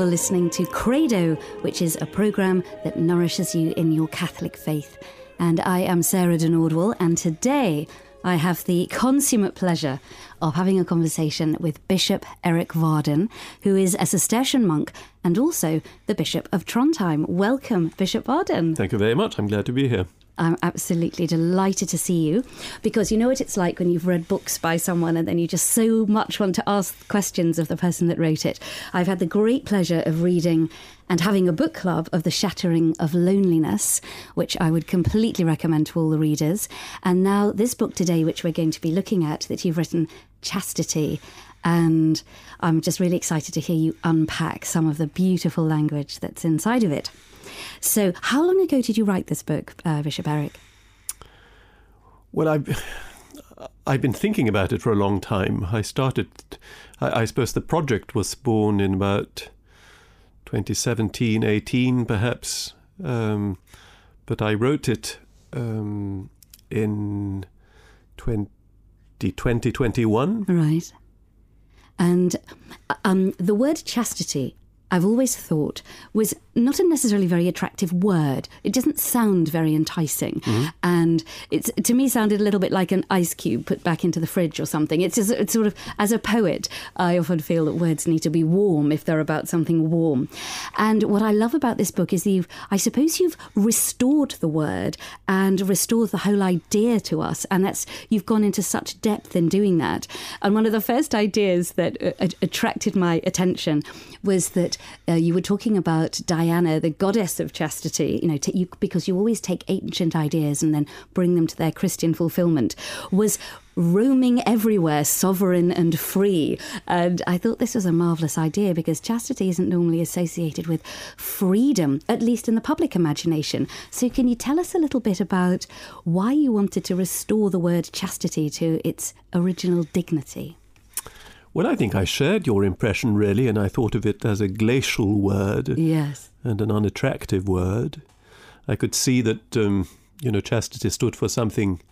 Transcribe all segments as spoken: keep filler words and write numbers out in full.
listening to Credo, which is a programme that nourishes you in your Catholic faith. And I am Sarah de Nordwall, and today I have the consummate pleasure of having a conversation with Bishop Erik Varden, who is a Cistercian monk and also the Bishop of Trondheim. Welcome, Bishop Varden. Thank you very much. I'm glad to be here. I'm absolutely delighted to see you, because you know what it's like when you've read books by someone and then you just so much want to ask questions of the person that wrote it. I've had the great pleasure of reading and having a book club of The Shattering of Loneliness, which I would completely recommend to all the readers. And now this book today, which we're going to be looking at, that you've written, Chastity. And I'm just really excited to hear you unpack some of the beautiful language that's inside of it. So how long ago did you write this book, uh, Bishop Erik? Well, I've, I've been thinking about it for a long time. I started, I, I suppose the project was born in about twenty seventeen, eighteen perhaps, um, but I wrote it um, in twenty twenty, twenty-one. Right. And um, the word chastity, I've always thought, was not a necessarily very attractive word. It doesn't sound very enticing. Mm-hmm. And it's, to me, sounded a little bit like an ice cube put back into the fridge or something. It's, just, it's sort of, as a poet, I often feel that words need to be warm if they're about something warm. And what I love about this book is that you've, I suppose you've restored the word and restored the whole idea to us. And that's, you've gone into such depth in doing that. And one of the first ideas that uh, attracted my attention was that Uh, you were talking about Diana, the goddess of chastity, you know, t- you, because you always take ancient ideas and then bring them to their Christian fulfillment, was roaming everywhere, sovereign and free. And I thought this was a marvellous idea, because chastity isn't normally associated with freedom, at least in the public imagination. So can you tell us a little bit about why you wanted to restore the word chastity to its original dignity? Well, I think I shared your impression, really, and I thought of it as a glacial word. Yes. And an unattractive word. I could see that, um, you know, chastity stood for something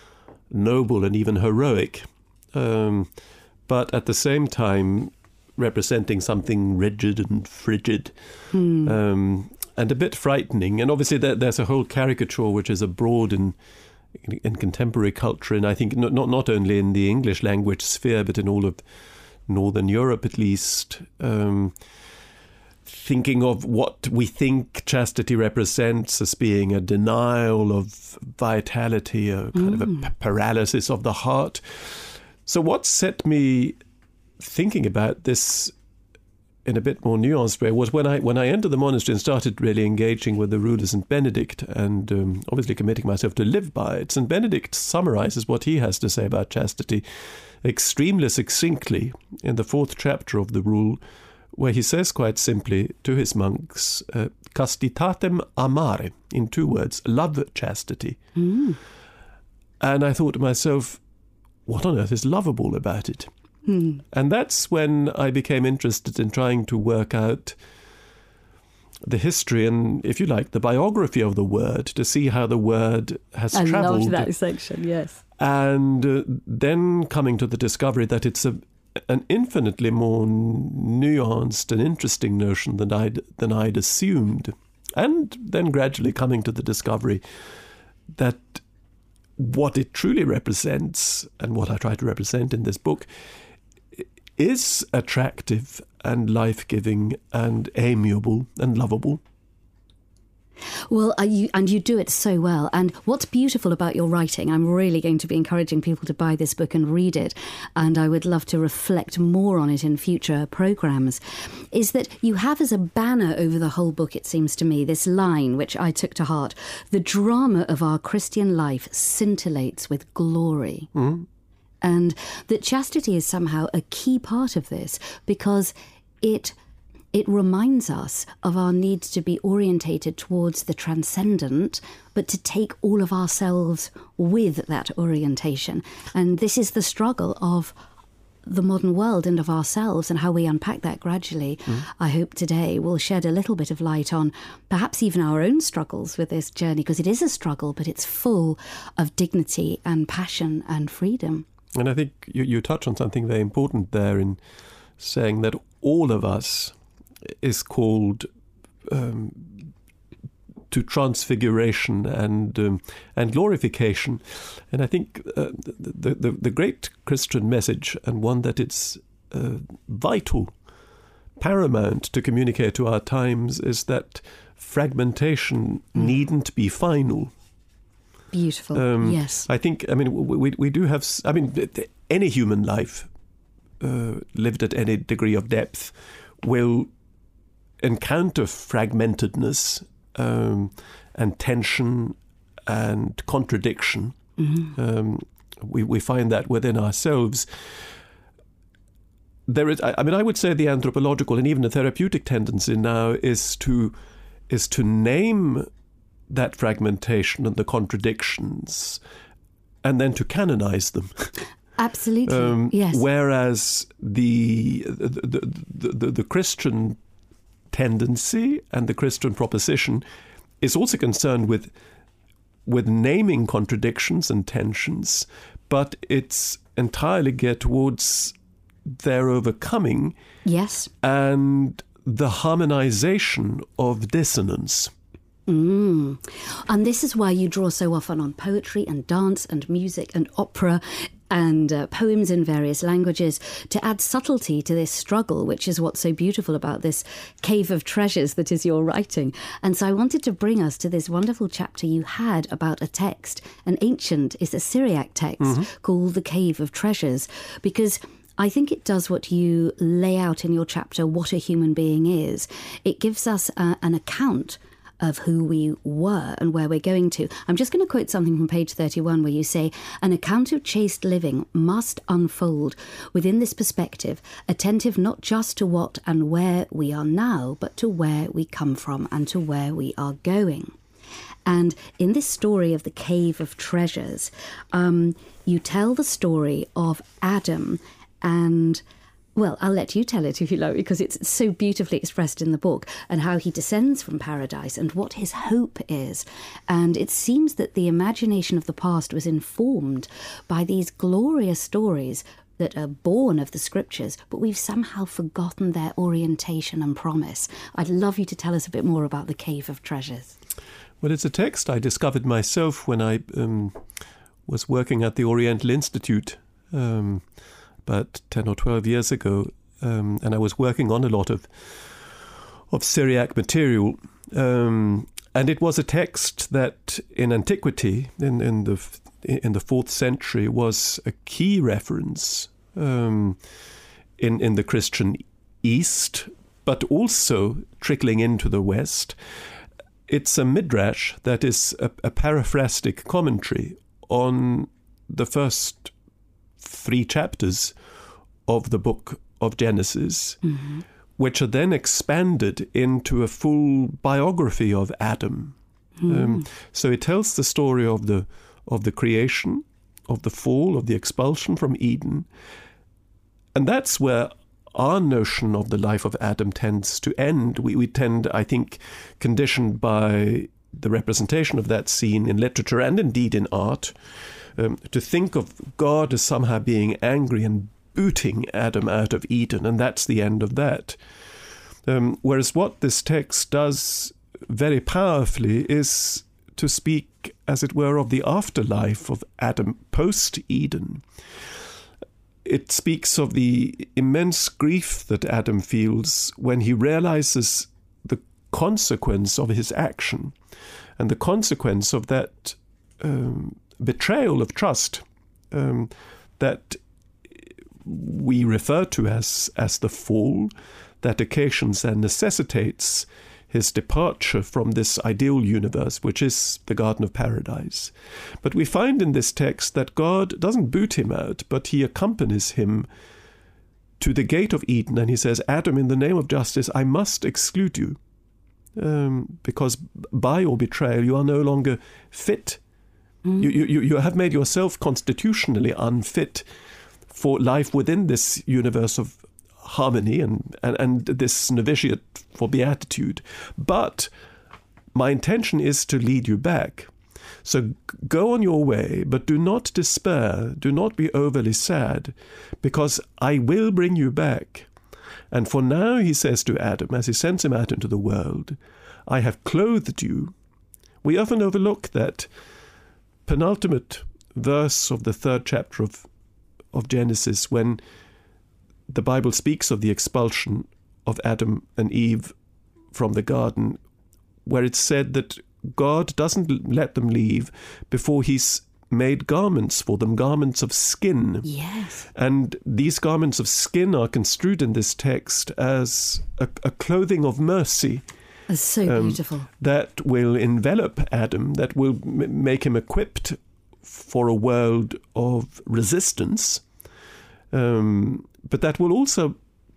noble and even heroic, um, but at the same time representing something rigid and frigid, hmm. um, and a bit frightening. And obviously there, there's a whole caricature which is abroad in in contemporary culture, and I think not, not not only in the English language sphere, but in all of Northern Europe at least, um, thinking of what we think chastity represents as being a denial of vitality, a kind mm. of a p- paralysis of the heart. So what set me thinking about this in a bit more nuanced way was when I when I entered the monastery and started really engaging with the rule of Saint Benedict, and um, obviously committing myself to live by it. Saint Benedict summarizes what he has to say about chastity extremely succinctly in the fourth chapter of the rule, where he says quite simply to his monks, uh, castitatem amare, in two words, love chastity. Mm. And I thought to myself, what on earth is lovable about it? Hmm. And that's when I became interested in trying to work out the history and, if you like, the biography of the word, to see how the word has I travelled. I loved that section, yes. And uh, then coming to the discovery that it's a, an infinitely more nuanced and interesting notion than I'd, than I'd assumed. And then gradually coming to the discovery that what it truly represents, and what I try to represent in this book, is attractive and life-giving and amiable and lovable. Well, uh, you, and you do it so well. And what's beautiful about your writing, I'm really going to be encouraging people to buy this book and read it, and I would love to reflect more on it in future programmes, is that you have as a banner over the whole book, it seems to me, this line, which I took to heart: the drama of our Christian life scintillates with glory. Mm-hmm. And that chastity is somehow a key part of this, because it it reminds us of our need to be orientated towards the transcendent, but to take all of ourselves with that orientation. And this is the struggle of the modern world and of ourselves, and how we unpack that gradually. Mm. I hope today will shed a little bit of light on perhaps even our own struggles with this journey, because it is a struggle, but it's full of dignity and passion and freedom. And I think you, you touch on something very important there in saying that all of us is called um, to transfiguration and um, and glorification. And I think uh, the, the the great Christian message, and one that it's uh, vital, paramount to communicate to our times, is that fragmentation mm. needn't be final. Beautiful. Um, yes. I think, I mean, we we do have, I mean, any human life uh, lived at any degree of depth will encounter fragmentedness um, and tension and contradiction. Mm-hmm. Um, we, we find that within ourselves. There is, I mean, I would say the anthropological and even the therapeutic tendency now is to is to name that fragmentation and the contradictions, and then to canonize them. Absolutely, um, yes. Whereas the the, the the the Christian tendency and the Christian proposition is also concerned with with naming contradictions and tensions, but it's entirely geared towards their overcoming. Yes. And the harmonization of dissonance. Mm. And this is why you draw so often on poetry and dance and music and opera and uh, poems in various languages to add subtlety to this struggle, which is what's so beautiful about this cave of treasures that is your writing. And so I wanted to bring us to this wonderful chapter you had about a text, an ancient, it's a Syriac text mm-hmm. called The Cave of Treasures, because I think it does what you lay out in your chapter, what a human being is. It gives us uh, an account of who we were and where we're going to. I'm just going to quote something from page thirty-one where you say, an account of chaste living must unfold within this perspective, attentive not just to what and where we are now, but to where we come from and to where we are going. And in this story of the Cave of Treasures, um, you tell the story of Adam and... Well, I'll let you tell it if you like, because it's so beautifully expressed in the book, and how he descends from paradise and what his hope is. And it seems that the imagination of the past was informed by these glorious stories that are born of the scriptures, but we've somehow forgotten their orientation and promise. I'd love you to tell us a bit more about the Cave of Treasures. Well, it's a text I discovered myself when I um, was working at the Oriental Institute um about ten or twelve years ago, um, and I was working on a lot of of Syriac material, um, and it was a text that in antiquity, in, in the in the fourth century, was a key reference um, in in the Christian East, but also trickling into the West. It's a midrash that is a, a paraphrastic commentary on the first three chapters of the book of Genesis, mm-hmm. which are then expanded into a full biography of Adam. Mm. Um, so it tells the story of the of the creation, of the fall, of the expulsion from Eden. And that's where our notion of the life of Adam tends to end. We, we tend, I think, conditioned by the representation of that scene in literature and indeed in art, Um, to think of God as somehow being angry and booting Adam out of Eden, and that's the end of that. Um, whereas what this text does very powerfully is to speak, as it were, of the afterlife of Adam post-Eden. It speaks of the immense grief that Adam feels when he realizes the consequence of his action, and the consequence of that um, betrayal of trust um, that we refer to as as the fall, that occasions and necessitates his departure from this ideal universe, which is the Garden of Paradise. But we find in this text that God doesn't boot him out, but he accompanies him to the gate of Eden, and he says, Adam, in the name of justice, I must exclude you, um, because by your betrayal you are no longer fit. Mm. You, you, you have made yourself constitutionally unfit for life within this universe of harmony and, and, and this novitiate for beatitude. But my intention is to lead you back. So go on your way, but do not despair, do not be overly sad, because I will bring you back. And for now, he says to Adam, as he sends him out into the world, I have clothed you. We often overlook that penultimate verse of the third chapter of, of Genesis, when the Bible speaks of the expulsion of Adam and Eve from the garden, where it's said that God doesn't let them leave before he's made garments for them, garments of skin. Yes. And these garments of skin are construed in this text as a, a clothing of mercy. That's so um, beautiful. That will envelop Adam, that will m- make him equipped for a world of resistance, um, but that will also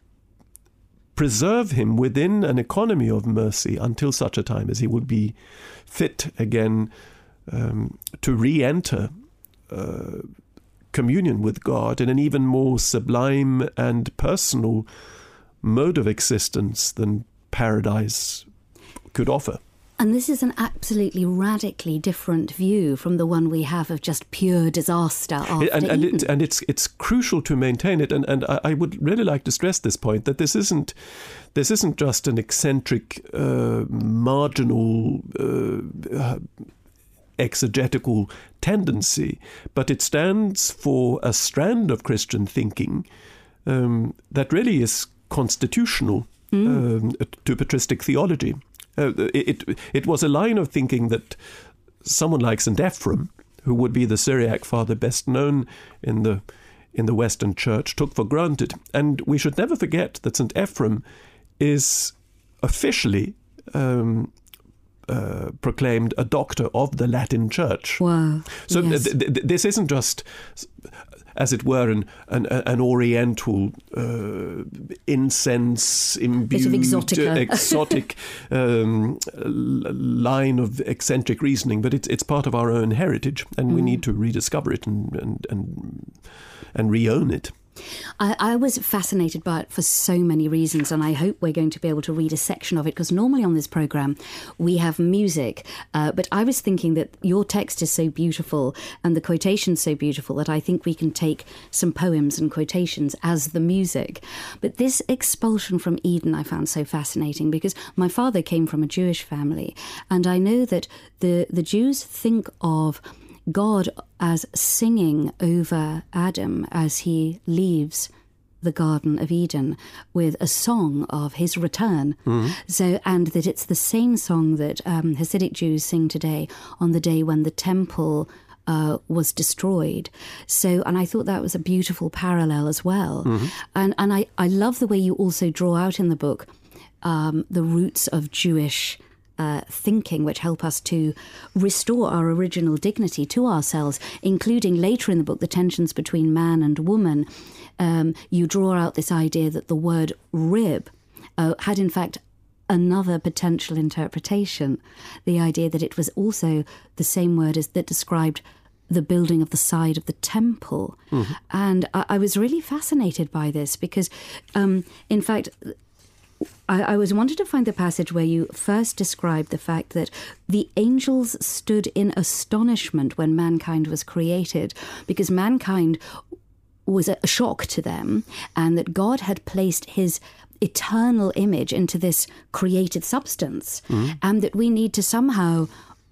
preserve him within an economy of mercy until such a time as he would be fit again um, to re-enter uh, communion with God in an even more sublime and personal mode of existence than paradise could offer. And this is an absolutely radically different view from the one we have of just pure disaster after and, and, Eden. it, and it's it's crucial to maintain it. And, and I, I would really like to stress this point, that this isn't this isn't just an eccentric, uh, marginal, uh, exegetical tendency, but it stands for a strand of Christian thinking um, that really is constitutional mm. um, to patristic theology. Uh, it, it it was a line of thinking that someone like Saint Ephrem, who would be the Syriac father best known in the in the Western Church, took for granted. And we should never forget that Saint Ephrem is officially um, uh, proclaimed a doctor of the Latin Church. Wow! So yes. th- th- this isn't just, as it were, an an, an Oriental uh, incense imbued, uh, exotic um, line of eccentric reasoning, but it's it's part of our own heritage, and mm. we need to rediscover it and and and, and re-own it. I, I was fascinated by it for so many reasons, and I hope we're going to be able to read a section of it, because normally on this programme we have music, uh, but I was thinking that your text is so beautiful and the quotations so beautiful that I think we can take some poems and quotations as the music. But this expulsion from Eden I found so fascinating, because my father came from a Jewish family, and I know that the, the Jews think of God as singing over Adam as he leaves the Garden of Eden with a song of his return. Mm-hmm. So, and that it's the same song that um, Hasidic Jews sing today on the day when the temple uh, was destroyed. So, and I thought that was a beautiful parallel as well. Mm-hmm. And and I, I love the way you also draw out in the book um, the roots of Jewish Uh, thinking, which help us to restore our original dignity to ourselves, including later in the book the tensions between man and woman. Um, you draw out this idea that the word rib uh, had in fact another potential interpretation, the idea that it was also the same word as that described the building of the side of the temple. Mm-hmm. And I, I was really fascinated by this because, um, in fact, I, I was wanted to find the passage where you first described the fact that the angels stood in astonishment when mankind was created, because mankind was a shock to them, and that God had placed his eternal image into this created substance, mm-hmm. and that we need to somehow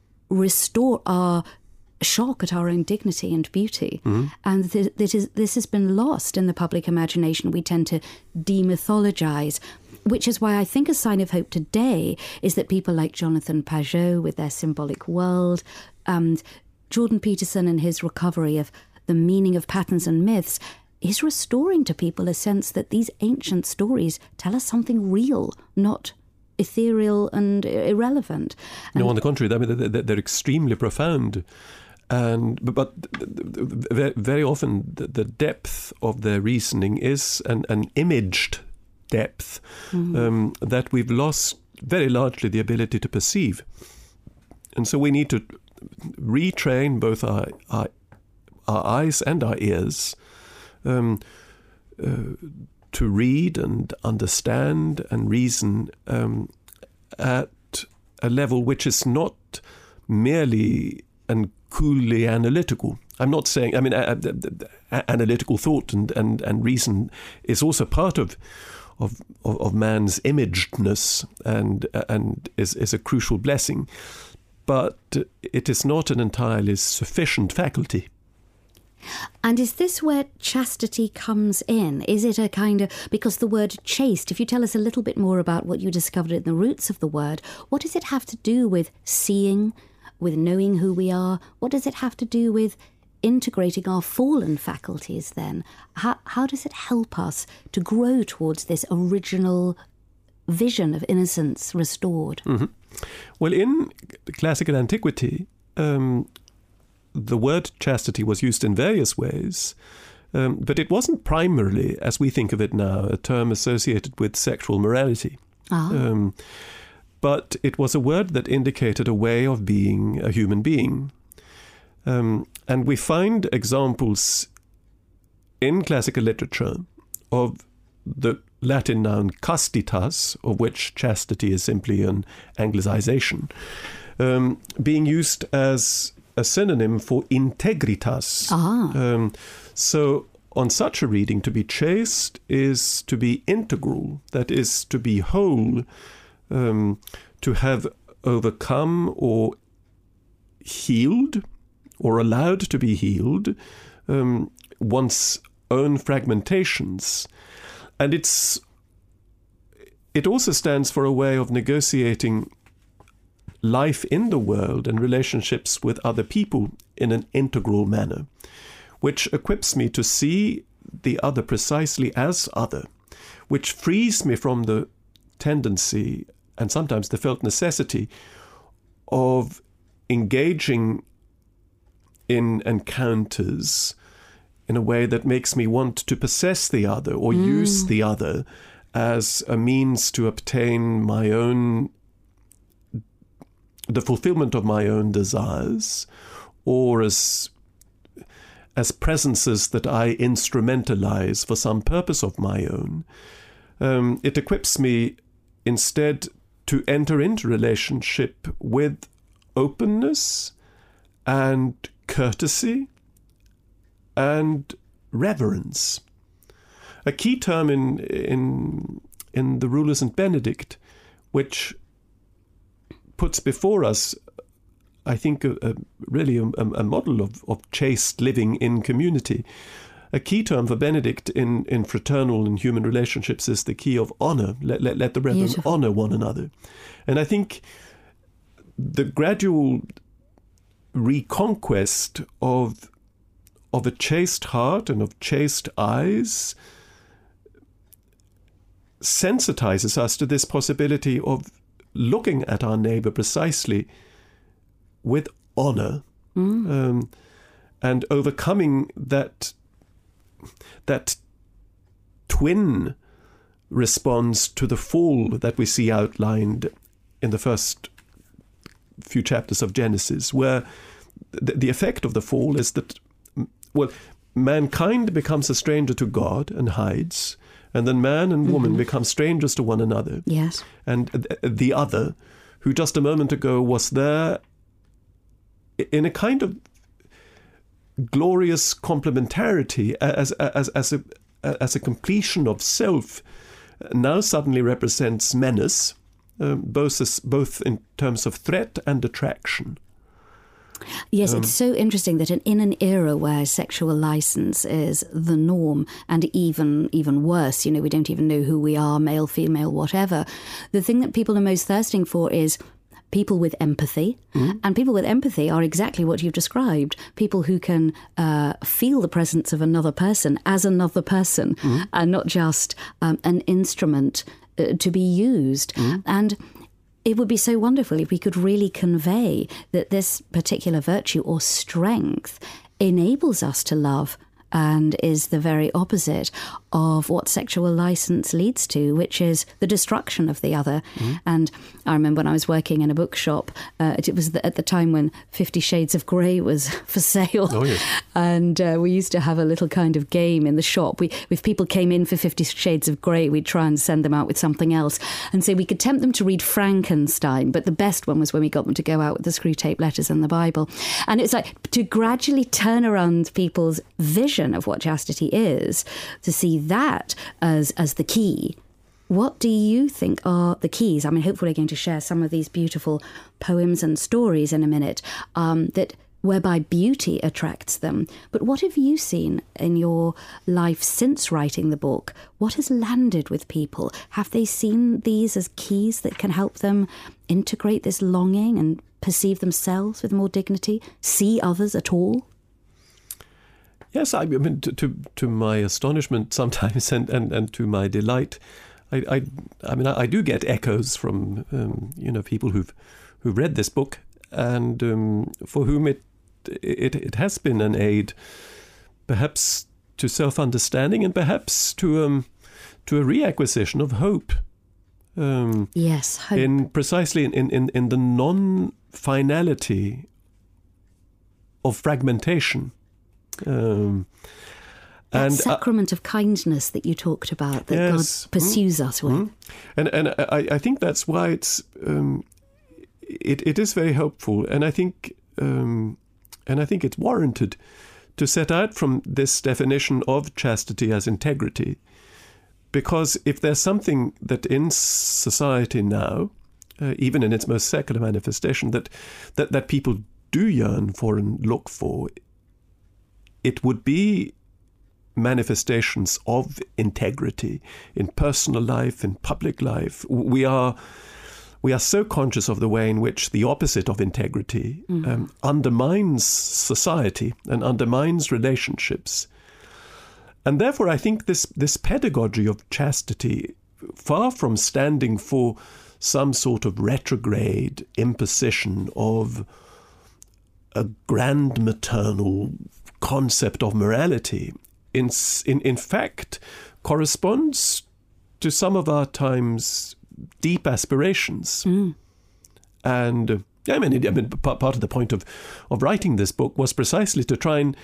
restore our shock at our own dignity and beauty. Mm-hmm. And th- this, is, this has been lost in the public imagination. We tend to demythologize, which is why I think a sign of hope today is that people like Jonathan Pageau with their symbolic world, and Jordan Peterson and his recovery of the meaning of patterns and myths, is restoring to people a sense that these ancient stories tell us something real, not ethereal and irrelevant. And no, on the contrary, I mean, they're, they're extremely profound. And but, but very often the depth of their reasoning is an, an imaged depth mm. um, that we've lost very largely the ability to perceive. And so we need to retrain both our our, our eyes and our ears um, uh, to read and understand and reason um, at a level which is not merely and coolly analytical. I'm not saying, I mean, uh, uh, uh, analytical thought and, and, and reason is also part of of, of, of man's imagedness and, and is, is a crucial blessing. But it is not an entirely sufficient faculty. And is this where chastity comes in? Is it a kind of, because the word chaste, if you tell us a little bit more about what you discovered in the roots of the word, what does it have to do with seeing, with knowing who we are? What does it have to do with integrating our fallen faculties then? How, how does it help us to grow towards this original vision of innocence restored? Mm-hmm. Well, in classical antiquity, um, the word chastity was used in various ways, um, but it wasn't primarily, as we think of it now, a term associated with sexual morality. Ah. Um, but it was a word that indicated a way of being a human being. Um, and we find examples in classical literature of the Latin noun castitas, of which chastity is simply an anglicization, um, being used as a synonym for integritas. Ah. Um, so on such a reading, to be chaste is to be integral, that is to be whole, um, to have overcome or healed or allowed to be healed um, one's own fragmentations. And it's it also stands for a way of negotiating life in the world and relationships with other people in an integral manner, which equips me to see the other precisely as other, which frees me from the tendency and sometimes the felt necessity of engaging in encounters in a way that makes me want to possess the other or mm. use the other as a means to obtain my own, the fulfillment of my own desires, or as as presences that I instrumentalize for some purpose of my own. Um, it equips me instead to enter into relationship with openness and courtesy and reverence. A key term in in in the Rule of Saint Benedict, which puts before us, I think, a, a, really a, a model of, of chaste living in community. A key term for Benedict in, in fraternal and human relationships is the key of honor. Let, let, let the brethren Beautiful. honor one another. And I think the gradual reconquest of of a chaste heart and of chaste eyes sensitizes us to this possibility of looking at our neighbor precisely with honor, mm. um, and overcoming that that twin response to the fall that we see outlined in the first few chapters of Genesis, where the, the effect of the fall is that, well, mankind becomes a stranger to God and hides, and then man and woman mm-hmm. become strangers to one another. Yes. And th- the other, who just a moment ago was there in a kind of glorious complementarity as as as a as a completion of self, now suddenly represents menace, um, both as, both in terms of threat and attraction. Yes, um, it's so interesting that in, in an era where sexual license is the norm, and even even worse, you know, we don't even know who we are, male, female, whatever, the thing that people are most thirsting for is people with empathy. Mm-hmm. And people with empathy are exactly what you've described. People who can uh, feel the presence of another person as another person, mm-hmm. and not just um, an instrument uh, to be used. Mm-hmm. And it would be so wonderful if we could really convey that this particular virtue or strength enables us to love and is the very opposite of what sexual license leads to, which is the destruction of the other. Mm-hmm. And I remember when I was working in a bookshop, uh, it was the, at the time when Fifty Shades of Grey was for sale. Oh, yes. And uh, we used to have a little kind of game in the shop. We, if people came in for Fifty Shades of Grey, we'd try and send them out with something else. And so we could tempt them to read Frankenstein, but the best one was when we got them to go out with the Screw Tape Letters and the Bible. And it's like to gradually turn around people's vision of what chastity is, to see that as as the key, What do you think are the keys? I mean, hopefully we're going to share some of these beautiful poems and stories in a minute, um, that whereby beauty attracts them. But what have you seen in your life since writing the book? What has landed with people? Have they seen these as keys that can help them integrate this longing and perceive themselves with more dignity, see others at all? Yes, I mean, to to, to my astonishment sometimes, and, and, and to my delight, I I, I mean, I, I do get echoes from um, you know people who've who've read this book, and um, for whom it, it it has been an aid, perhaps to self-understanding, and perhaps to um to a reacquisition of hope. Um, yes, hope. In precisely in, in, in the non-finality of fragmentation. Um, that and sacrament uh, of kindness that you talked about, that yes, God pursues mm, us with. Mm. And and I, I think that's why it's um, it it is very helpful, and I think um, and I think it's warranted to set out from this definition of chastity as integrity, because if there's something that in society now, uh, even in its most secular manifestation, that that that people do yearn for and look for, it would be manifestations of integrity in personal life, in public life. We are we are so conscious of the way in which the opposite of integrity mm-hmm. um, undermines society and undermines relationships. And therefore, I think this this pedagogy of chastity, far from standing for some sort of retrograde imposition of a grand maternal concept of morality, in, in in fact corresponds to some of our time's deep aspirations. Mm. And uh, I mean, I mean, part of the point of, of writing this book was precisely to try and,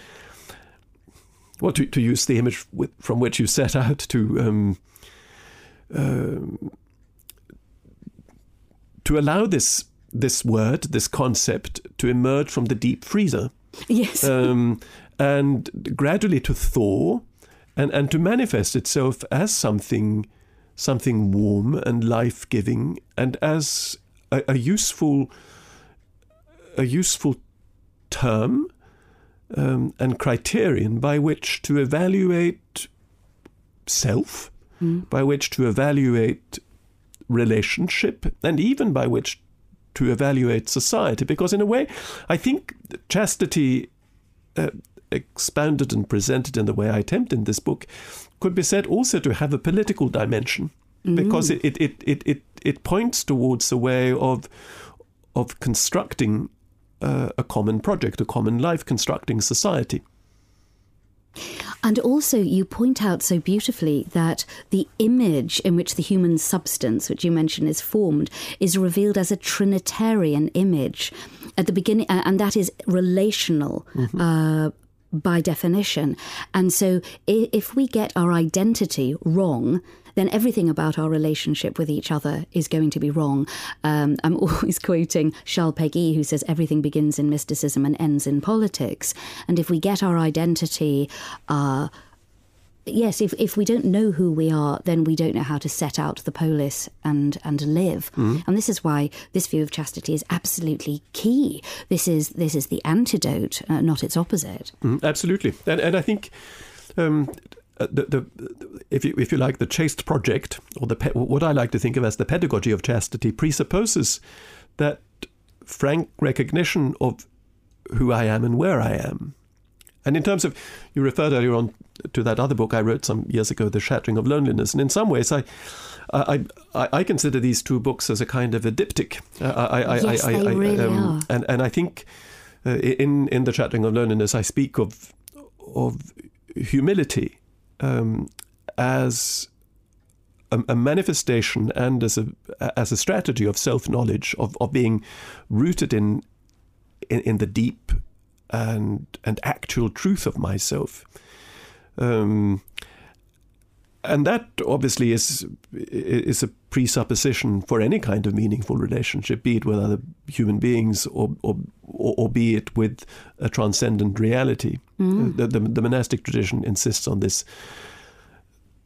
well, to, to use the image with, from which you set out to um, uh, to allow this this word, this concept, to emerge from the deep freezer. Yes. Um, and gradually to thaw and, and to manifest itself as something something warm and life-giving, and as a, a useful a useful term um, and criterion by which to evaluate self, mm. by which to evaluate relationship, and even by which to evaluate society. Because in a way, I think chastity, uh, expounded and presented in the way I attempt in this book, could be said also to have a political dimension, mm. because it, it, it, it, it, it points towards a way of of constructing uh, a common project, a common life, constructing society. And also you point out so beautifully that the image in which the human substance, which you mentioned, is formed, is revealed as a Trinitarian image at the beginning, and that is relational mm-hmm. uh, by definition. And so if we get our identity wrong, then everything about our relationship with each other is going to be wrong. Um, I'm always quoting Charles Péguy, who says everything begins in mysticism and ends in politics. And if we get our identity, uh, yes, if, if we don't know who we are, then we don't know how to set out the polis and, and live. Mm-hmm. And this is why this view of chastity is absolutely key. This is this is the antidote, uh, not its opposite. Mm, absolutely. And, and I think... Um, Uh, the, the, if you if you like, the chaste project, or the pe- what I like to think of as the pedagogy of chastity, presupposes that frank recognition of who I am and where I am. And in terms of, you referred earlier on to that other book I wrote some years ago, The Shattering of Loneliness, and in some ways I I I, I consider these two books as a kind of a diptych. Uh, I, I, yes, I, I, they I, really um, are. And and I think uh, in in The Shattering of Loneliness I speak of of humility. Um, as a, a manifestation and as a as a strategy of self-knowledge, of, of being rooted in, in in the deep and and actual truth of myself, um, and that obviously is is a presupposition for any kind of meaningful relationship, be it with other human beings or or, or be it with a transcendent reality. Mm. The, the, the monastic tradition insists on this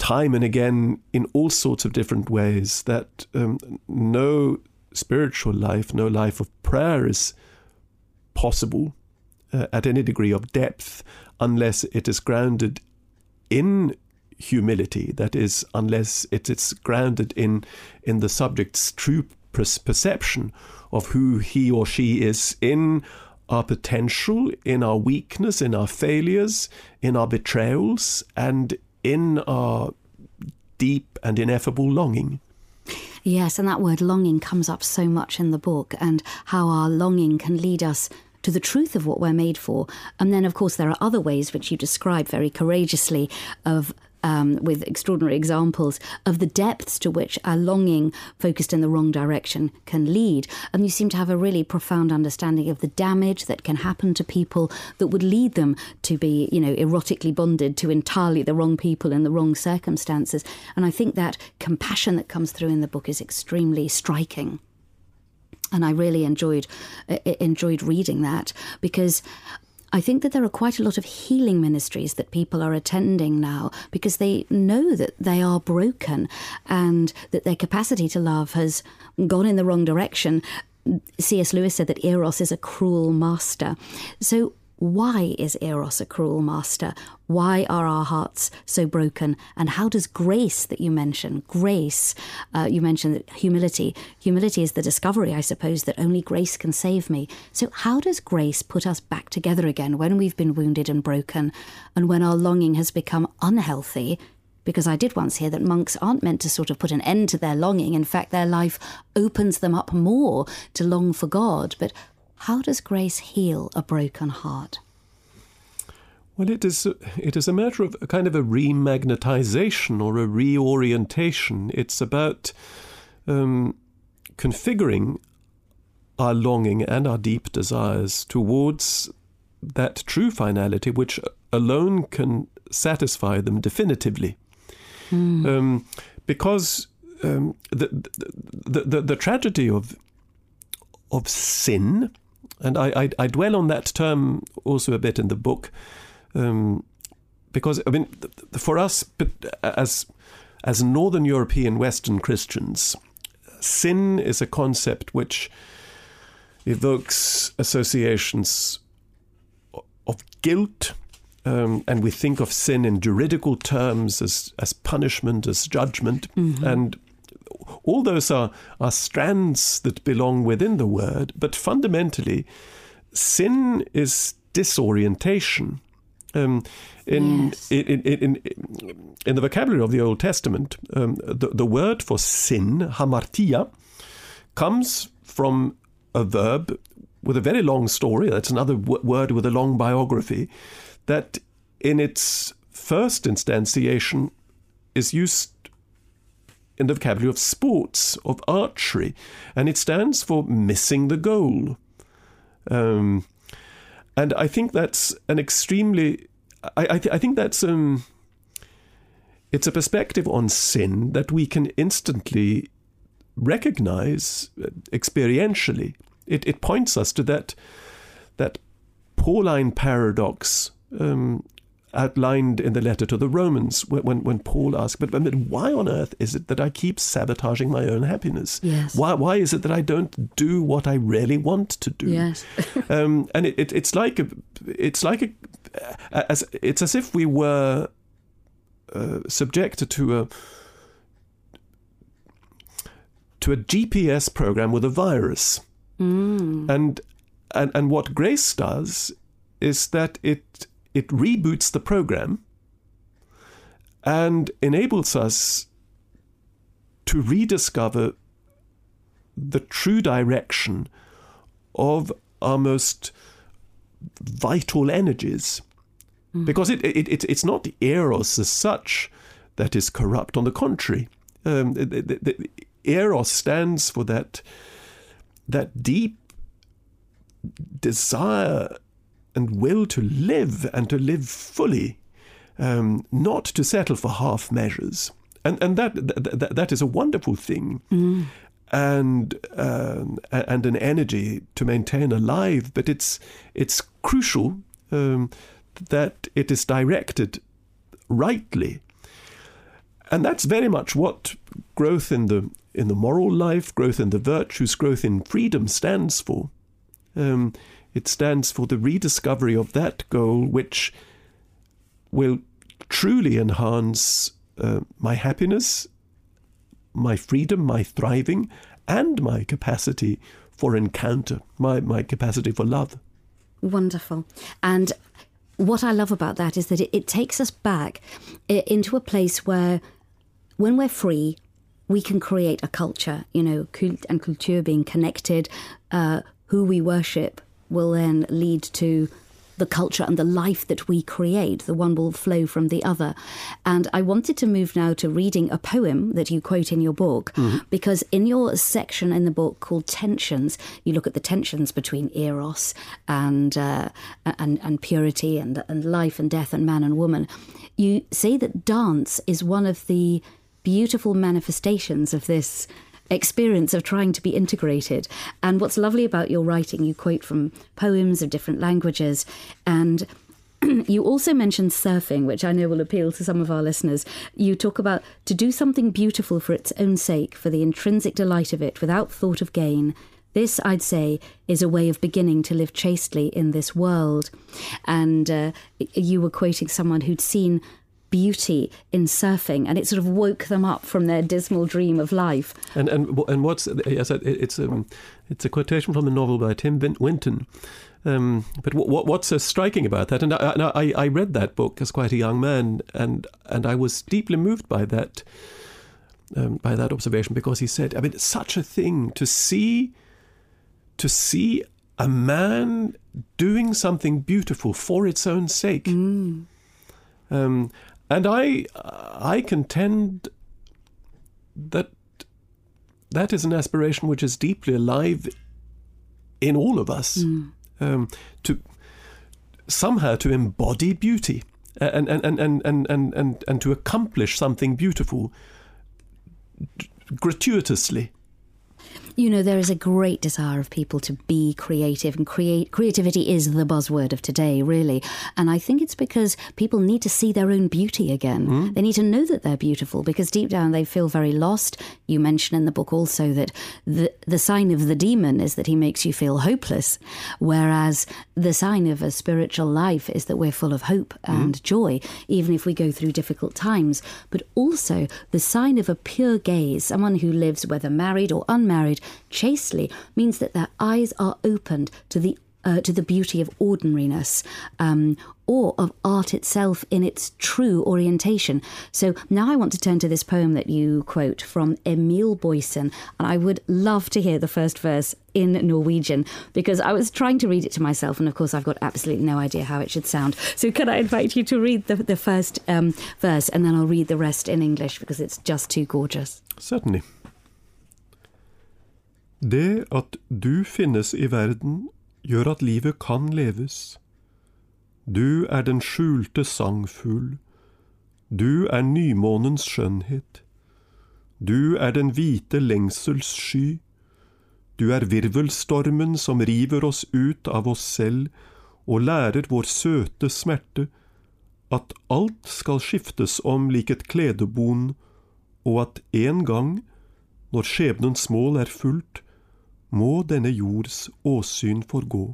time and again in all sorts of different ways that um, no spiritual life, no life of prayer is possible uh, at any degree of depth unless it is grounded in humility, that is, unless it is grounded in in the subject's true per- perception of who he or she is, in our potential, in our weakness, in our failures, in our betrayals, and in our deep and ineffable longing. Yes, and that word longing comes up so much in the book, and how our longing can lead us to the truth of what we're made for. And then, of course, there are other ways which you describe very courageously of Um, with extraordinary examples of the depths to which our longing focused in the wrong direction can lead. And you seem to have a really profound understanding of the damage that can happen to people that would lead them to be, you know, erotically bonded to entirely the wrong people in the wrong circumstances. And I think that compassion that comes through in the book is extremely striking. And I really enjoyed uh, enjoyed reading that, because I think that there are quite a lot of healing ministries that people are attending now because they know that they are broken and that their capacity to love has gone in the wrong direction. C S Lewis said that Eros is a cruel master. So why is Eros a cruel master? Why are our hearts so broken? And how does grace that you mention, grace, uh, you mentioned that humility, humility is the discovery, I suppose, that only grace can save me. So how does grace put us back together again when we've been wounded and broken and when our longing has become unhealthy? Because I did once hear that monks aren't meant to sort of put an end to their longing. In fact, their life opens them up more to long for God. But how does grace heal a broken heart? Well, it is it is a matter of a kind of a remagnetization or a reorientation. It's about um, configuring our longing and our deep desires towards that true finality, which alone can satisfy them definitively. Mm. Um, because um, the, the, the the tragedy of of sin. And I, I, I dwell on that term also a bit in the book, um, because, I mean, for us, as as Northern European Western Christians, sin is a concept which evokes associations of guilt, um, and we think of sin in juridical terms as, as punishment, as judgment, mm-hmm. and all those are, are strands that belong within the word, but fundamentally, sin is disorientation. Um, in, yes. in, in, in, in, in the vocabulary of the Old Testament, um, the, the word for sin, hamartia, comes from a verb with a very long story. That's another w- word with a long biography, that in its first instantiation is used in the vocabulary of sports, of archery, and it stands for missing the goal. Um, and I think that's an extremely, I, I, th- I think that's, um, it's a perspective on sin that we can instantly recognize experientially. It, it points us to that, that Pauline paradox, um, outlined in the letter to the Romans, when when Paul asked, but, but why on earth is it that I keep sabotaging my own happiness? Yes. Why why is it that I don't do what I really want to do? Yes. um, and it, it, it's like a, it's like a, as it's as if we were uh, subjected to a to a G P S program with a virus, mm. and and and what grace does is that it. It reboots the program and enables us to rediscover the true direction of our most vital energies. Mm. Because it, it, it, it's not eros as such that is corrupt. On the contrary, um, the, the, the eros stands for that, that deep desire and will to live and to live fully, um, not to settle for half measures, and and that that, that is a wonderful thing, mm. and um, and an energy to maintain alive. But it's it's crucial um, that it is directed rightly, and that's very much what growth in the in the moral life, growth in the virtues, growth in freedom stands for. Um, it stands for the rediscovery of that goal which will truly enhance uh, my happiness, my freedom, my thriving, and my capacity for encounter, my, my capacity for love. Wonderful. And what I love about that is that it, it takes us back into a place where when we're free, we can create a culture, you know, culte and culture being connected. Uh, who we worship will then lead to the culture and the life that we create. The one will flow from the other. And I wanted to move now to reading a poem that you quote in your book, mm-hmm. because in your section in the book called Tensions, you look at the tensions between eros and uh, and, and purity and, and life and death and man and woman. You say that dance is one of the beautiful manifestations of this experience of trying to be integrated. And what's lovely about your writing, you quote from poems of different languages, and you also mention surfing, which I know will appeal to some of our listeners. You talk about to do something beautiful for its own sake, for the intrinsic delight of it, without thought of gain. This, I'd say, is a way of beginning to live chastely in this world. And uh, you were quoting someone who'd seen beauty in surfing, and it sort of woke them up from their dismal dream of life. And and and what's yes, it's um, it's a quotation from a novel by Tim Winton. Um, but what, what's so striking about that? And I, I I read that book as quite a young man, and and I was deeply moved by that um, by that observation, because he said, I mean, it's such a thing to see to see a man doing something beautiful for its own sake. Mm. Um, And I I contend that that is an aspiration which is deeply alive in all of us, mm. um, to somehow to embody beauty and and, and, and, and, and, and and to accomplish something beautiful gratuitously. You know, there is a great desire of people to be creative, and create creativity is the buzzword of today, really. And I think it's because people need to see their own beauty again. Mm. They need to know that they're beautiful, because deep down they feel very lost. You mention in the book also that the, the sign of the demon is that he makes you feel hopeless, whereas the sign of a spiritual life is that we're full of hope and mm. joy, even if we go through difficult times. But also the sign of a pure gaze, someone who lives, whether married or unmarried, chastely, means that their eyes are opened to the uh, to the beauty of ordinariness, um, or of art itself in its true orientation. So now I want to turn to this poem that you quote from Emil Boysen, and I would love to hear the first verse in Norwegian, because I was trying to read it to myself, and of course I've got absolutely no idea how it should sound. So can I invite you to read the, the first um, verse, and then I'll read the rest in English, because it's just too gorgeous. Certainly. Det at du finnes i verden, gjør at livet kan leves. Du er den skjulte sangfugl. Du er nymånens skjønnhet. Du er den hvite lengsels sky. Du er virvelstormen som river oss ut av oss selv og lærer vår søte smerte at alt skal skiftes om lik et kledebon, og at en gang, når skjebnens mål er fullt, må denne jords åsyn forgå.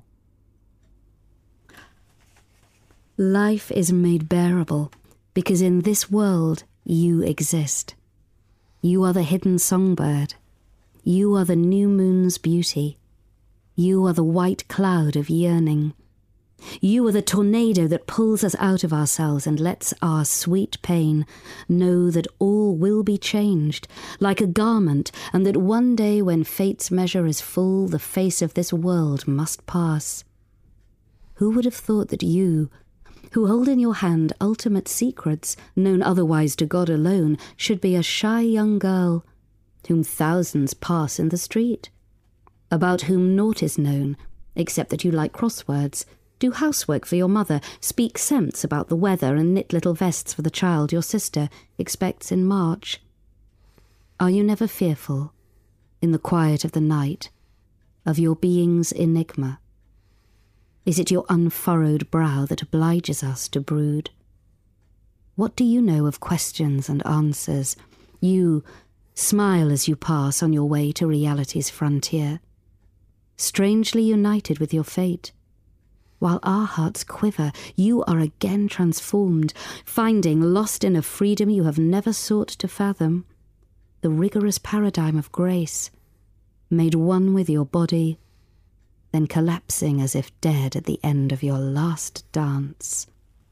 Life is made bearable because in this world you exist. You are the hidden songbird. You are the new moon's beauty. You are the white cloud of yearning. You are the tornado that pulls us out of ourselves and lets our sweet pain know that all will be changed, like a garment, and that one day when fate's measure is full, the face of this world must pass. Who would have thought that you, who hold in your hand ultimate secrets, known otherwise to God alone, should be a shy young girl, whom thousands pass in the street, about whom naught is known, except that you like crosswords, do housework for your mother, speak sense about the weather, and knit little vests for the child your sister expects in March? Are you never fearful, in the quiet of the night, of your being's enigma? Is it your unfurrowed brow that obliges us to brood? What do you know of questions and answers? You smile as you pass on your way to reality's frontier, strangely united with your fate. While our hearts quiver, you are again transformed, finding, lost in a freedom you have never sought to fathom, the rigorous paradigm of grace, made one with your body, then collapsing as if dead at the end of your last dance.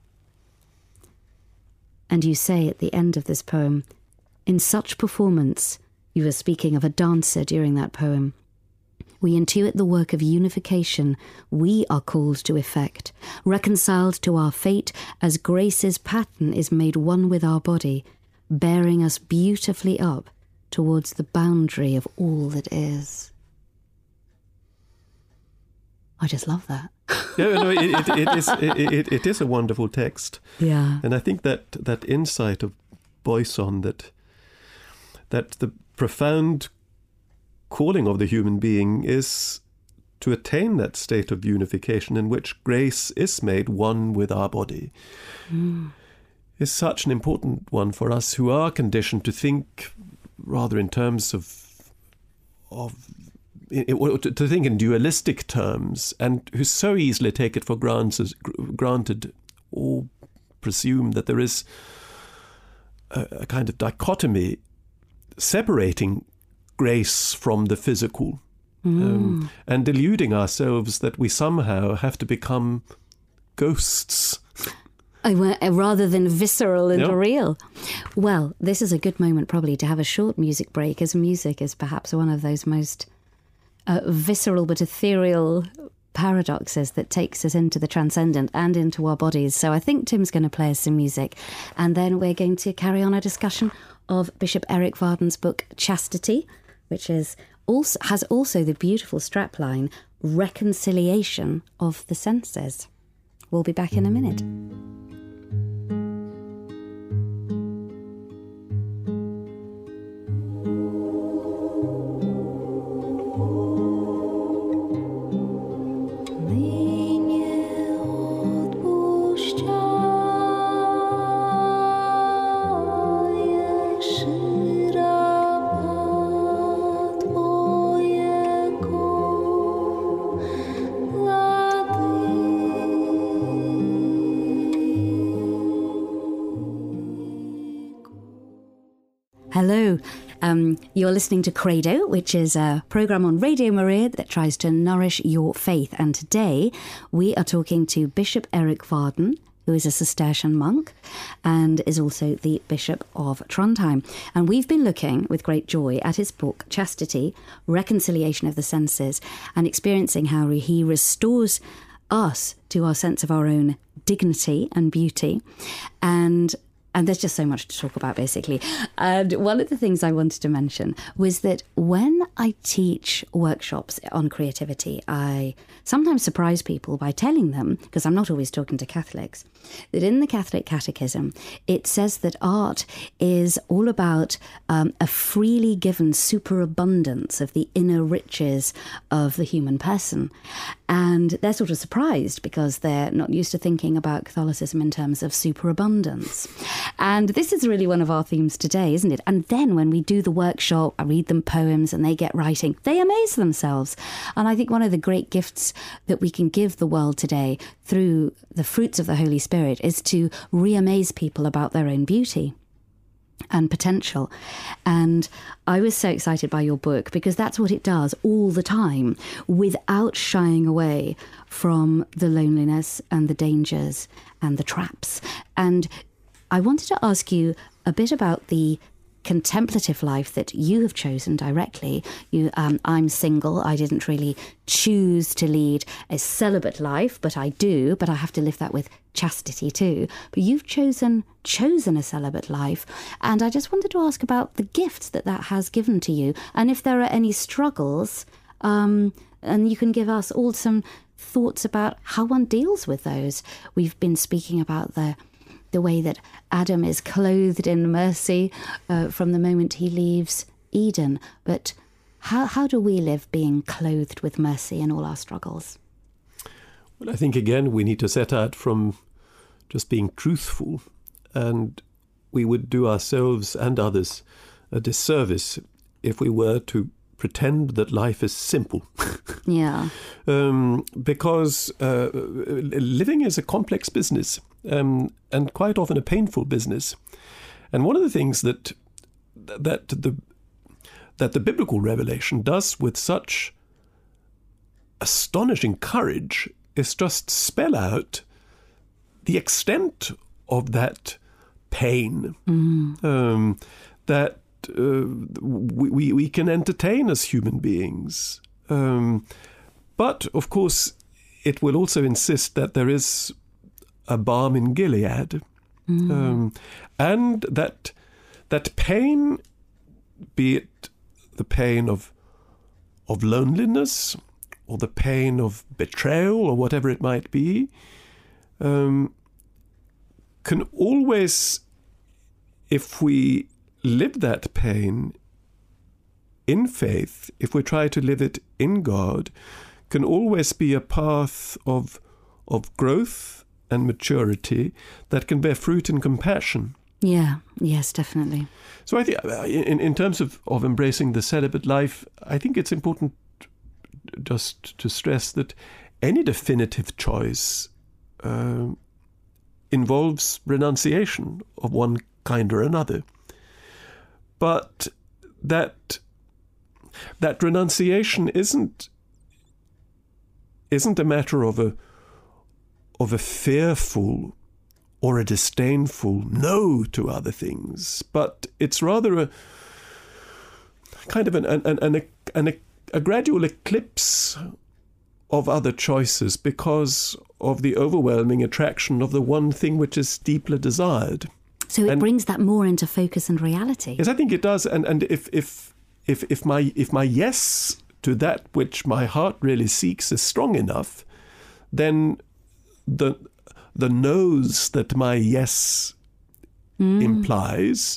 And you say at the end of this poem, in such performance, you were speaking of a dancer during that poem, we intuit the work of unification we are called to effect, reconciled to our fate as grace's pattern is made one with our body, bearing us beautifully up towards the boundary of all that is. I just love that. Yeah, no, it, it, it, is, it, it, it is a wonderful text. Yeah. And I think that that insight of Boyson, that that the profound calling of the human being is to attain that state of unification in which grace is made one with our body, mm. is such an important one for us who are conditioned to think rather in terms of of to think in dualistic terms, and who so easily take it for granted, granted or presume that there is a, a kind of dichotomy separating grace from the physical, mm. um, and deluding ourselves that we somehow have to become ghosts. Rather than visceral and yep. real. Well, this is a good moment probably to have a short music break, as music is perhaps one of those most uh, visceral but ethereal paradoxes that takes us into the transcendent and into our bodies. So I think Tim's going to play us some music, and then we're going to carry on our discussion of Bishop Eric Varden's book Chastity, which is also has also the beautiful strapline, Reconciliation of the Senses. We'll be back in a minute. Hello, um, you're listening to Credo, which is a programme on Radio Maria that tries to nourish your faith. And today we are talking to Bishop Eric Varden, who is a Cistercian monk and is also the Bishop of Trondheim. And we've been looking with great joy at his book, Chastity, Reconciliation of the Senses, and experiencing how he restores us to our sense of our own dignity and beauty. And And there's just so much to talk about, basically. And one of the things I wanted to mention was that when I teach workshops on creativity, I sometimes surprise people by telling them, because I'm not always talking to Catholics, that in the Catholic Catechism, it says that art is all about um, a freely given superabundance of the inner riches of the human person. And they're sort of surprised because they're not used to thinking about Catholicism in terms of superabundance. And this is really one of our themes today, isn't it? And then when we do the workshop, I read them poems and they get writing, they amaze themselves. And I think one of the great gifts that we can give the world today through the fruits of the Holy Spirit is to re-amaze people about their own beauty and potential. And I was so excited by your book because that's what it does all the time, without shying away from the loneliness and the dangers and the traps. And I wanted to ask you a bit about the contemplative life that you have chosen directly. You, um, I'm single. I didn't really choose to lead a celibate life, but I do. But I have to live that with chastity too. But you've chosen chosen a celibate life, and I just wanted to ask about the gifts that that has given to you, and if there are any struggles, um, and you can give us all some thoughts about how one deals with those. We've been speaking about the the way that Adam is clothed in mercy uh, from the moment he leaves Eden. But how how do we live being clothed with mercy in all our struggles? Well, I think, again, we need to set out from just being truthful and we would do ourselves and others a disservice if we were to pretend that life is simple. Yeah. um, because uh, living is a complex business, um, and quite often a painful business. And one of the things that that the that the biblical revelation does with such astonishing courage is just spell out the extent of that pain mm. um, that uh, we, we can entertain as human beings. Um, but, of course, it will also insist that there is a balm in Gilead. Mm. Um, and that that pain, be it the pain of of loneliness or the pain of betrayal or whatever it might be, um, can always, if we live that pain in faith, if we try to live it in God, can always be a path of of growth and maturity that can bear fruit in compassion. Yeah, yes, definitely. So I think in, in terms of, of embracing the celibate life, I think it's important just to stress that any definitive choice uh, involves renunciation of one kind or another. But that that renunciation isn't isn't a matter of a of a fearful or a disdainful no to other things, but it's rather a kind of an an, an, an, an a gradual eclipse of other choices because of the overwhelming attraction of the one thing which is deeply desired. So it and, brings that more into focus and reality. Yes, I think it does. And and if if if if my if my yes to that which my heart really seeks is strong enough, then the the no's that my yes mm. implies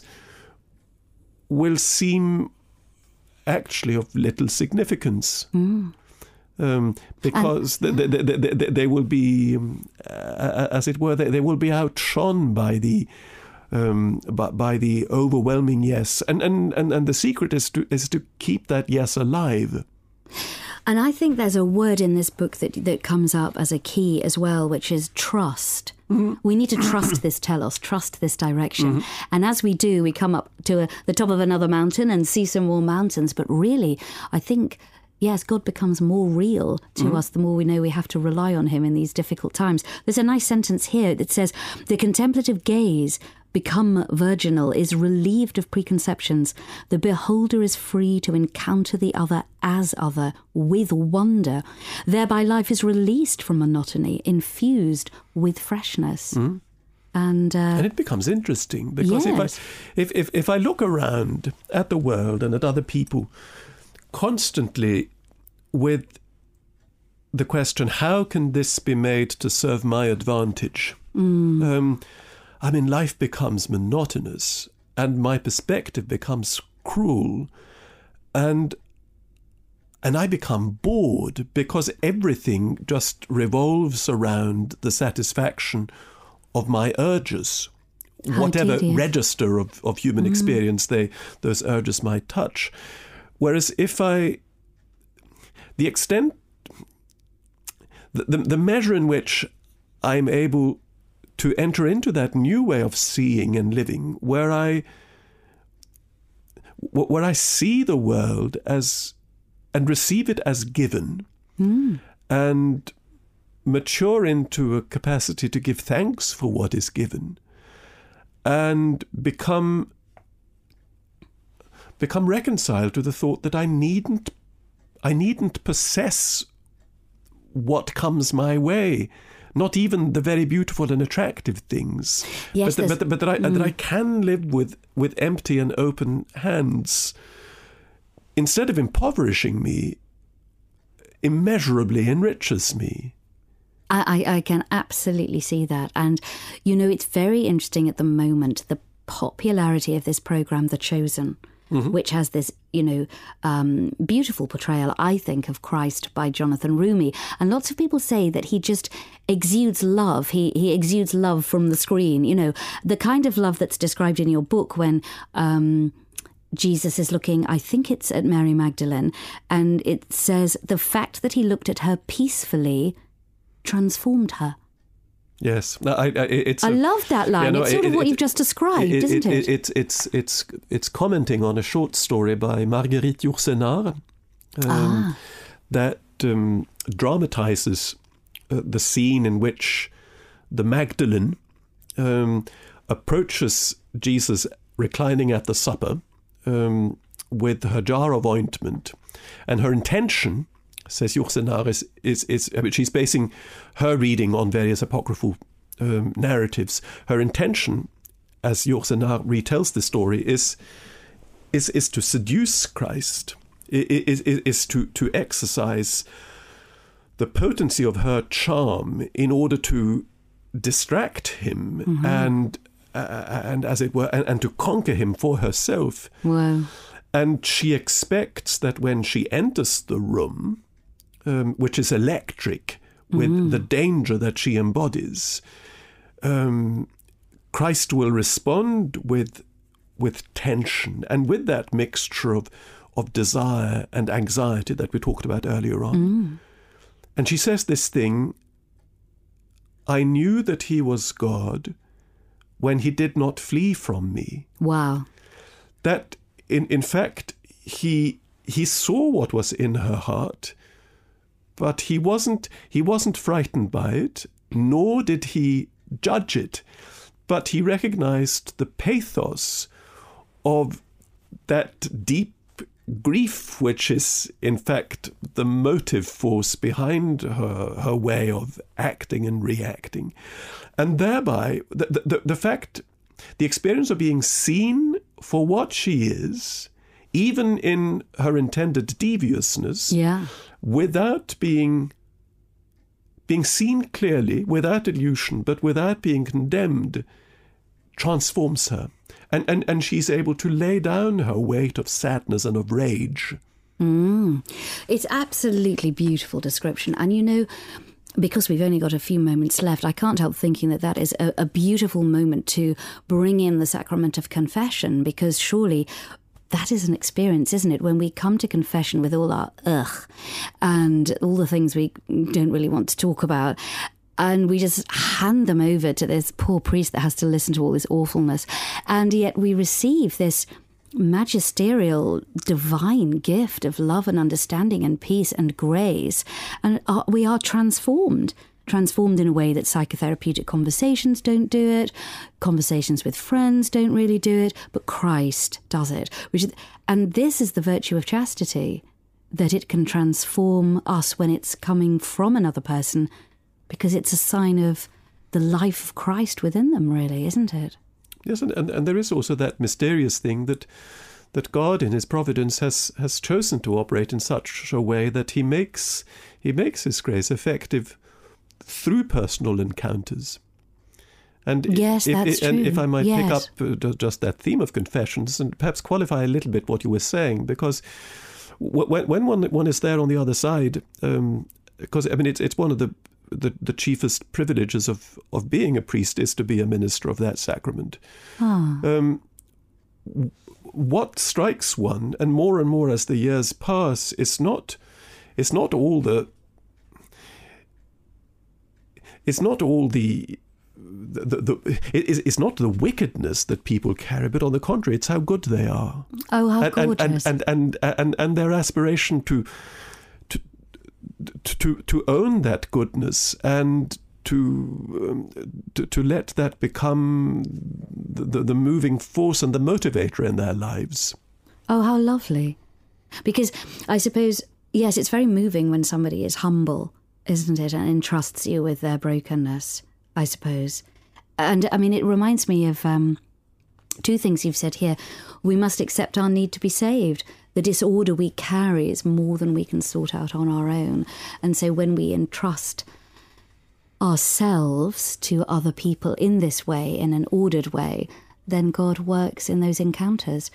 will seem actually of little significance. Mm. Um, because and, they, they, they, they, they will be, um, uh, as it were, they, they will be outshone by the um, by, by the overwhelming yes, and, and, and, and the secret is to is to keep that yes alive. And I think there's a word in this book that that comes up as a key as well, which is trust. Mm-hmm. We need to trust this telos, trust this direction. Mm-hmm. And as we do, we come up to a, the top of another mountain and see some more mountains. But really, I think, yes, God becomes more real to mm-hmm. us the more we know we have to rely on him in these difficult times. There's a nice sentence here that says, the contemplative gaze, become virginal, is relieved of preconceptions. The beholder is free to encounter the other as other with wonder. Thereby life is released from monotony, infused with freshness. Mm. And, uh, and it becomes interesting because yes. if, I, if, if, if I look around at the world and at other people constantly with the question, how can this be made to serve my advantage? Mm. Um, I mean, life becomes monotonous and my perspective becomes cruel and and I become bored because everything just revolves around the satisfaction of my urges, How whatever tedious. register of, of human mm. experience they those urges might touch. Whereas if I, the extent, the, the, the measure in which I'm able to enter into that new way of seeing and living, where I where I see the world as and receive it as given, mm. and mature into a capacity to give thanks for what is given, and become become reconciled to the thought that I needn't I needn't possess what comes my way. Not even the very beautiful and attractive things, yes, but, the, but, but that, I, mm. that I can live with, with empty and open hands, instead of impoverishing me, immeasurably enriches me. I, I, I can absolutely see that. And, you know, it's very interesting at the moment, the popularity of this programme, The Chosen. mm-hmm. which has this, you know, um, beautiful portrayal, I think, of Christ by Jonathan Rumi. And lots of people say that he just exudes love. He he exudes love from the screen, you know, the kind of love that's described in your book when um, Jesus is looking, I think it's at Mary Magdalene, and it says the fact that he looked at her peacefully transformed her. Yes, no, I, I, it's. I a, love that line. Yeah, no, it's sort it, of what it, you've just described, it, isn't it? it? It's it's it's it's commenting on a short story by Marguerite Yourcenar um, ah. that um, dramatizes uh, the scene in which the Magdalene um, approaches Jesus reclining at the supper um, with her jar of ointment, and her intention, says Yourcenar, is, is, is I mean, she's basing her reading on various apocryphal um, narratives. Her intention, as Yourcenar retells the story, is is is to seduce Christ, is, is, is to, to exercise the potency of her charm in order to distract him mm-hmm. and, uh, and as it were, and, and to conquer him for herself. Wow. And she expects that when she enters the room, Um, which is electric with mm. the danger that she embodies, um, Christ will respond with with tension and with that mixture of, of desire and anxiety that we talked about earlier on. Mm. And she says this thing, I knew that he was God when he did not flee from me. Wow. That, in, in fact, he he saw what was in her heart, but he wasn't he wasn't frightened by it, nor did he judge it, but he recognized the pathos of that deep grief, which is in fact the motive force behind her her way of acting and reacting. And thereby the the, the fact, the experience of being seen for what she is, even in her intended deviousness, yeah. without being being seen clearly, without illusion, but without being condemned, transforms her. And, and, and she's able to lay down her weight of sadness and of rage. Mm. It's absolutely beautiful description. And, you know, because we've only got a few moments left, I can't help thinking that that is a, a beautiful moment to bring in the sacrament of confession, because surely that is an experience, isn't it? When we come to confession with all our ugh and all the things we don't really want to talk about, and we just hand them over to this poor priest that has to listen to all this awfulness, and yet we receive this magisterial, divine gift of love and understanding and peace and grace, and are, we are transformed. Transformed in a way that psychotherapeutic conversations don't do it, conversations with friends don't really do it, but Christ does it. Which is, and this is the virtue of chastity, that it can transform us when it's coming from another person, because it's a sign of the life of Christ within them, really, isn't it? Yes, and, and, and there is also that mysterious thing that that God in his providence has, has chosen to operate in such a way that he makes he makes his grace effective through personal encounters. And yes, if, that's if, and true. if I might yes. pick up uh, just that theme of confessions and perhaps qualify a little bit what you were saying, because w- when one one is there on the other side, um, because I mean it's it's one of the the, the chiefest privileges of, of being a priest is to be a minister of that sacrament. Ah. Um, what strikes one, and more and more as the years pass, is not it's not all the It's not all the, the, the, the it's not the wickedness that people carry, but on the contrary, it's how good they are. Oh, how and, gorgeous! And and, and and and their aspiration to to to to own that goodness and to um, to, to let that become the, the the moving force and the motivator in their lives. Oh, how lovely! Because I suppose, yes, it's very moving when somebody is humble, isn't it, and entrusts you with their brokenness, I suppose. And, I mean, it reminds me of um, two things you've said here. We must accept our need to be saved. The disorder we carry is more than we can sort out on our own. And so when we entrust ourselves to other people in this way, in an ordered way, then God works in those encounters.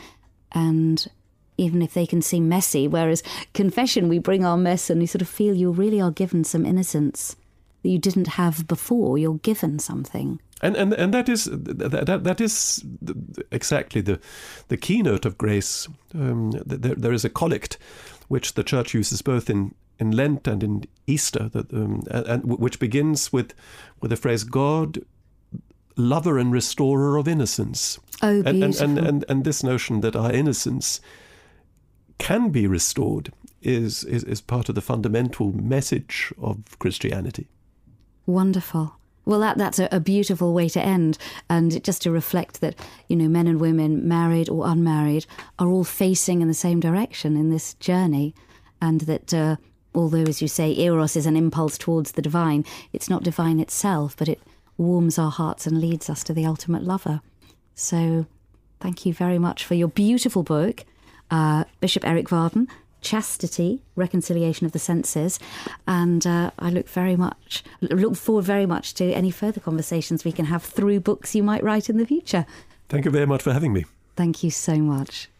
and even if they can seem messy, whereas confession, we bring our mess and you sort of feel you really are given some innocence that you didn't have before. You're given something. And and and that is that that is exactly the the keynote of grace. Um, there, there is a collect which the Church uses both in, in Lent and in Easter, that um, and, and which begins with with the phrase, "God, lover and restorer of innocence." Oh, and, beautiful! And, and and and this notion that our innocence can be restored is, is is part of the fundamental message of Christianity. Wonderful. Well, that that's a, a beautiful way to end, and just to reflect that, you know, men and women, married or unmarried, are all facing in the same direction in this journey, and that uh, although, as you say, eros is an impulse towards the divine, it's not divine itself, but it warms our hearts and leads us to the ultimate lover. So thank you very much for your beautiful book, uh, Bishop Eric Varden, Chastity, Reconciliation of the Senses, and uh, I look very much look forward very much to any further conversations we can have through books you might write in the future. Thank you very much for having me. Thank you so much.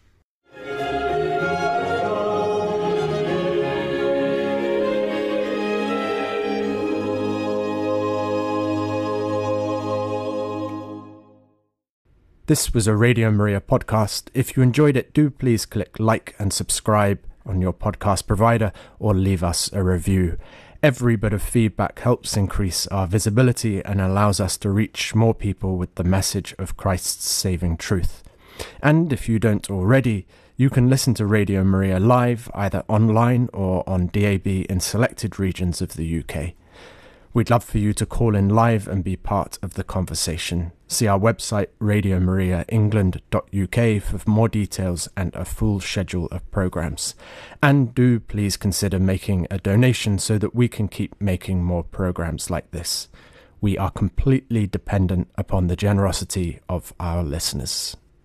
This was a Radio Maria podcast. If you enjoyed it, do please click like and subscribe on your podcast provider or leave us a review. Every bit of feedback helps increase our visibility and allows us to reach more people with the message of Christ's saving truth. And if you don't already, you can listen to Radio Maria live either online or on D A B in selected regions of the U K. We'd love for you to call in live and be part of the conversation. See our website, radio maria england dot U K, for more details and a full schedule of programmes. And do please consider making a donation so that we can keep making more programmes like this. We are completely dependent upon the generosity of our listeners.